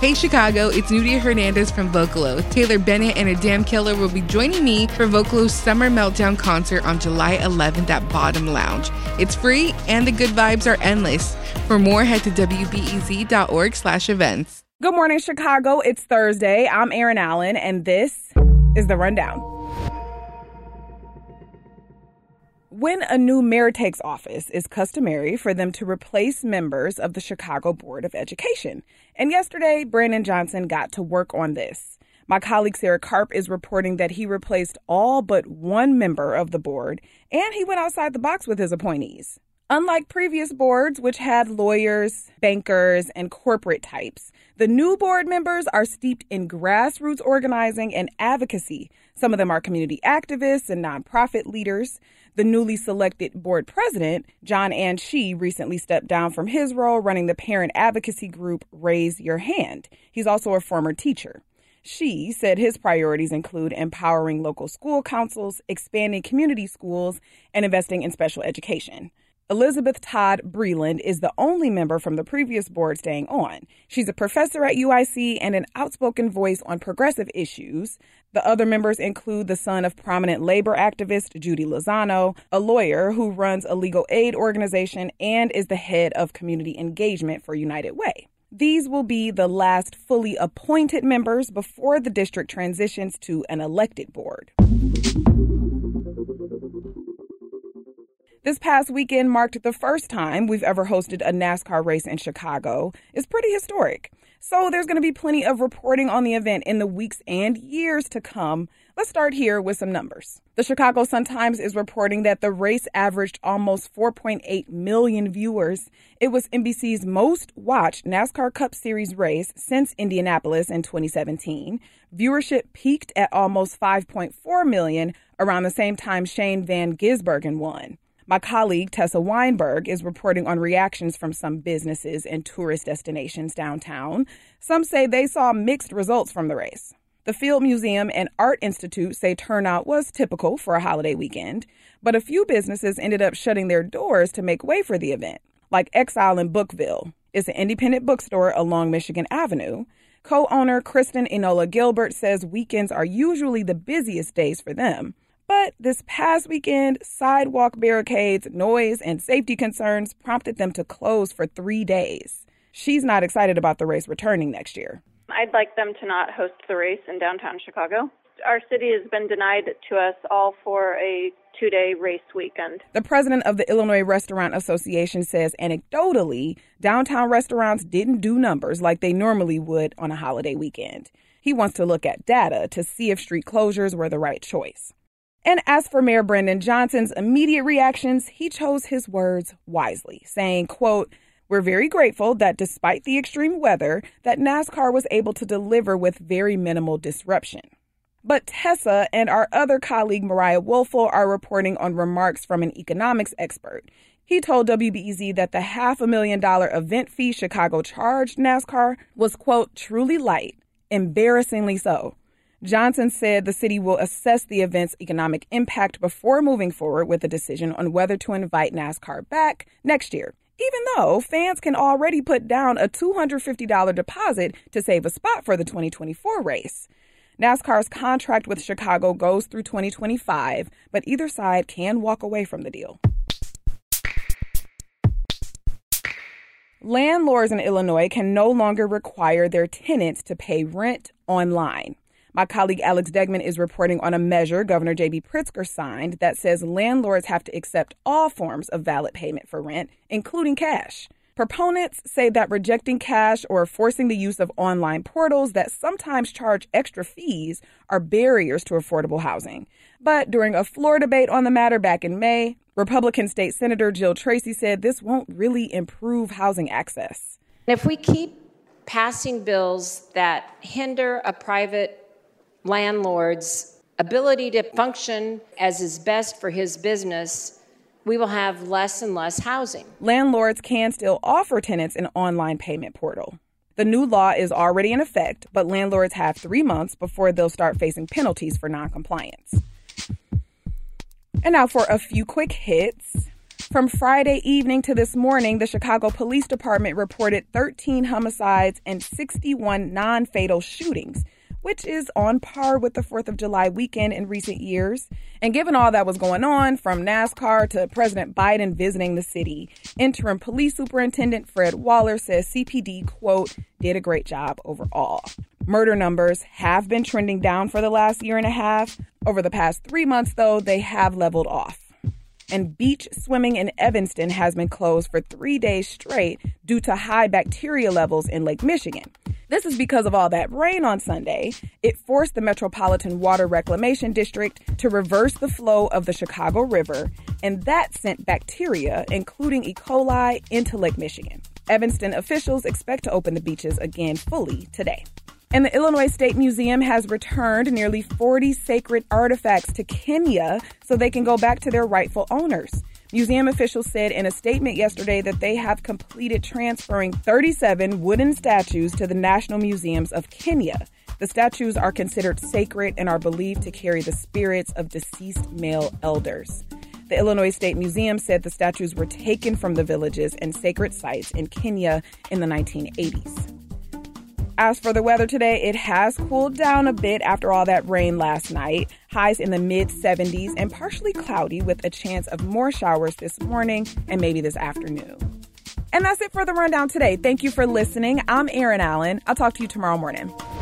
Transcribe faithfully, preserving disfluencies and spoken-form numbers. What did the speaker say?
Hey Chicago, it's Nudia Hernandez from Vocalo. Taylor Bennett and Adam Killer will be joining me for Vocalo's Summer Meltdown concert on July eleventh at Bottom Lounge. It's free and the good vibes are endless. For more, head to W B E Z dot org slash events. Good morning, Chicago. It's Thursday. I'm Erin Allen, and this is The Rundown. When a new mayor takes office, it's customary for them to replace members of the Chicago Board of Education. And yesterday, Brandon Johnson got to work on this. My colleague Sarah Karp is reporting that he replaced all but one member of the board, and he went outside the box with his appointees. Unlike previous boards, which had lawyers, bankers, and corporate types, the new board members are steeped in grassroots organizing and advocacy. Some of them are community activists and nonprofit leaders. The newly selected board president, John Ann Shee, recently stepped down from his role running the parent advocacy group Raise Your Hand. He's also a former teacher. Shee said his priorities include empowering local school councils, expanding community schools, and investing in special education. Elizabeth Todd Breland is the only member from the previous board staying on. She's a professor at U I C and an outspoken voice on progressive issues. The other members include the son of prominent labor activist Judy Lozano, a lawyer who runs a legal aid organization and is the head of community engagement for United Way. These will be the last fully appointed members before the district transitions to an elected board. This past weekend marked the first time we've ever hosted a NASCAR race in Chicago. It's pretty historic. So there's going to be plenty of reporting on the event in the weeks and years to come. Let's start here with some numbers. The Chicago Sun-Times is reporting that the race averaged almost four point eight million viewers. It was N B C's most watched NASCAR Cup Series race since Indianapolis in twenty seventeen. Viewership peaked at almost five point four million around the same time Shane Van Gisbergen won. My colleague Tessa Weinberg is reporting on reactions from some businesses and tourist destinations downtown. Some say they saw mixed results from the race. The Field Museum and Art Institute say turnout was typical for a holiday weekend, but a few businesses ended up shutting their doors to make way for the event, like Exile in Bookville. It's an independent bookstore along Michigan Avenue. Co-owner Kristen Enola Gilbert says weekends are usually the busiest days for them. But this past weekend, sidewalk barricades, noise, and safety concerns prompted them to close for three days. She's not excited about the race returning next year. I'd like them to not host the race in downtown Chicago. Our city has been denied to us all for a two-day race weekend. The president of the Illinois Restaurant Association says anecdotally, downtown restaurants didn't do numbers like they normally would on a holiday weekend. He wants to look at data to see if street closures were the right choice. And as for Mayor Brandon Johnson's immediate reactions, he chose his words wisely, saying, quote, "We're very grateful that despite the extreme weather, that NASCAR was able to deliver with very minimal disruption." But Tessa and our other colleague Mariah Woelfel are reporting on remarks from an economics expert. He told W B E Z that the half a million dollar event fee Chicago charged NASCAR was, quote, "truly light, embarrassingly so." Johnson said the city will assess the event's economic impact before moving forward with a decision on whether to invite NASCAR back next year, even though fans can already put down a two hundred fifty dollars deposit to save a spot for the twenty twenty-four race. NASCAR's contract with Chicago goes through twenty twenty-five, but either side can walk away from the deal. Landlords in Illinois can no longer require their tenants to pay rent online. My colleague Alex Degman is reporting on a measure Governor J B Pritzker signed that says landlords have to accept all forms of valid payment for rent, including cash. Proponents say that rejecting cash or forcing the use of online portals that sometimes charge extra fees are barriers to affordable housing. But during a floor debate on the matter back in May, Republican State Senator Jill Tracy said this won't really improve housing access. If we keep passing bills that hinder a private landlord's ability to function as is best for his business, we will have less and less housing. Landlords can still offer tenants an online payment portal. The new law is already in effect, but landlords have three months before they'll start facing penalties for noncompliance. And now for a few quick hits. From Friday evening to this morning, the Chicago Police Department reported thirteen homicides and sixty-one non-fatal shootings, which is on par with the fourth of July weekend in recent years. And given all that was going on, from NASCAR to President Biden visiting the city, interim police superintendent Fred Waller says C P D, quote, did a great job overall. Murder numbers have been trending down for the last year and a half. Over the past three months, though, they have leveled off. And beach swimming in Evanston has been closed for three days straight due to high bacteria levels in Lake Michigan. This is because of all that rain on Sunday. It forced the Metropolitan Water Reclamation District to reverse the flow of the Chicago River, and that sent bacteria, including E. coli, into Lake Michigan. Evanston officials expect to open the beaches again fully today. And the Illinois State Museum has returned nearly forty sacred artifacts to Kenya so they can go back to their rightful owners. Museum officials said in a statement yesterday that they have completed transferring thirty-seven wooden statues to the National Museums of Kenya. The statues are considered sacred and are believed to carry the spirits of deceased male elders. The Illinois State Museum said the statues were taken from the villages and sacred sites in Kenya in the nineteen eighties. As for the weather today, it has cooled down a bit after all that rain last night. Highs in the mid seventies and partially cloudy with a chance of more showers this morning and maybe this afternoon. And that's it for the Rundown today. Thank you for listening. I'm Erin Allen. I'll talk to you tomorrow morning.